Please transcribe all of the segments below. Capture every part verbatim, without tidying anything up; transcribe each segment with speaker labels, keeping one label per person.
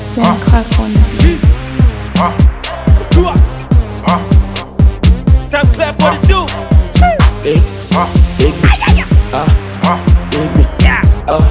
Speaker 1: Then crack on the beat.
Speaker 2: Sam Clap, what it do?
Speaker 3: Big, big, ah, big me,
Speaker 2: Yeah.
Speaker 3: ah,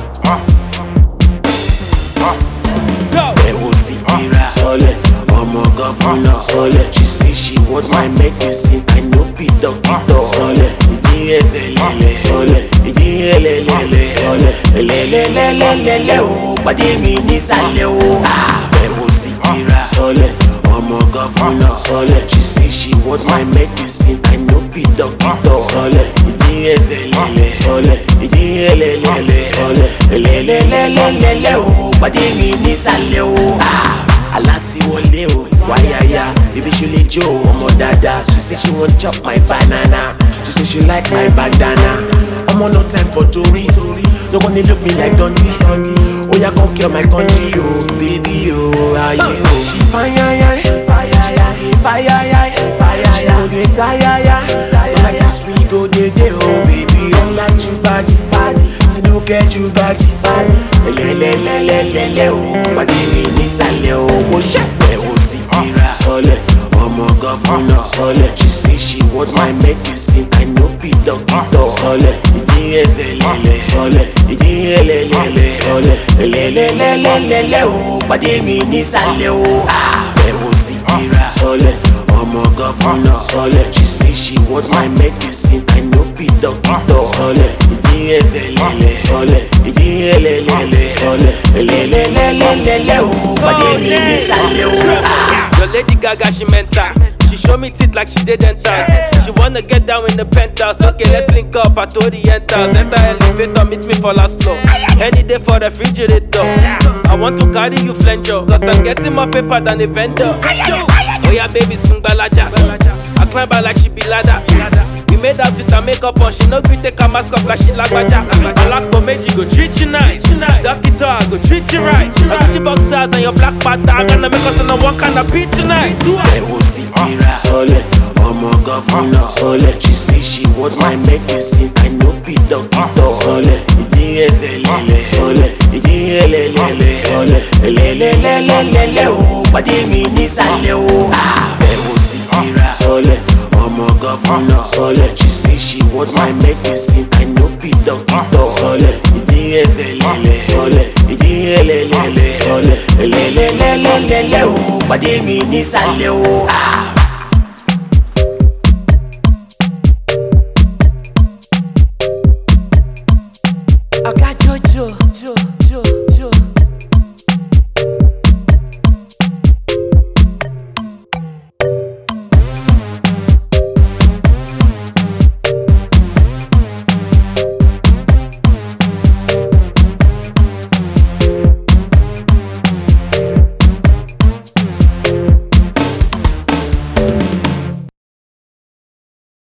Speaker 2: Go.
Speaker 3: Ewo Sipira, solid, Omo governor, solid. She say she want my medicine, I no be doctor, solid. Iti evelele, solid. Iti elelele, solid. Elelelelelele o, pade mi ni sale o. Ah, Ewo Sipira, solid. Omo governor, solid. She say she want my medicine, I no be doctor, solid. Iti evelele, solid. Iti elelele, solid. Elelelelelele o, pade mi ni sale o. Ah, alati wole o, wayaya. Baby she le jo, omo dada. She say she want chop my banana. She say she like my bandana. Omo no time for tori, no gonna look me like Dundee. Oh yeah, come kill my country, oh baby, oh how you? She fine, yeah, yeah. She fire, yeah, she fire, yeah, she fire, yeah. She go dey tire, yeah. Like this we go dey dey, oh baby. Don't like you body, body. To no get you body, body. Le le le le le le, oh, body me ni sale, oh, oh shit. Ewo Sipira, solid. Omo governor, solid. She say she want my medicine, I no be doctor, solid. Iti evelele, solid. Iti elelele, solid. Elelelelelele o, pade mi ni sale o. Ah, Ewo Sipira, solid. Omo governor, solid. She say she want my medicine, I no be doctor, solid. Iti evelele, solid. Iti elelele, solid. Elelelelelele o, pade mi ni sale o. Ah.
Speaker 2: Your Lady Gaga, she mental. She show me teeth like she did dentals. She wanna get down in the penthouse. Okay, let's link up at Orientals. Enter elevator, meet me for last floor. Any day for refrigerator. I want to carry you flanger, cause I'm getting more paper than a vendor. Oh yeah, baby, swing balaja. I climb her like she be ladder. We made out with her makeup on. She no gree take her mask off like she like baja. I like Bomeji, go treat you nice. Doctor, I go treat you right. I got your boxers and your black pata. I'm gonna make us on a one kind of beat tonight.
Speaker 3: Ewo Sipira, solid. Omo governor, solid. She say she want my medicine, I no be doctor, solid. Iti evelele, solid. Iti elelele, solid. Elelelelelele o, pade mi ni sale o. Ah, Ewo Sipira, solid. Omo governor, solid. She say she want my medicine, I no be doctor, solid. Iti evelele, solid. Iti elelele, solid. Elelelelelele o, pade mi ni sale o. Ah.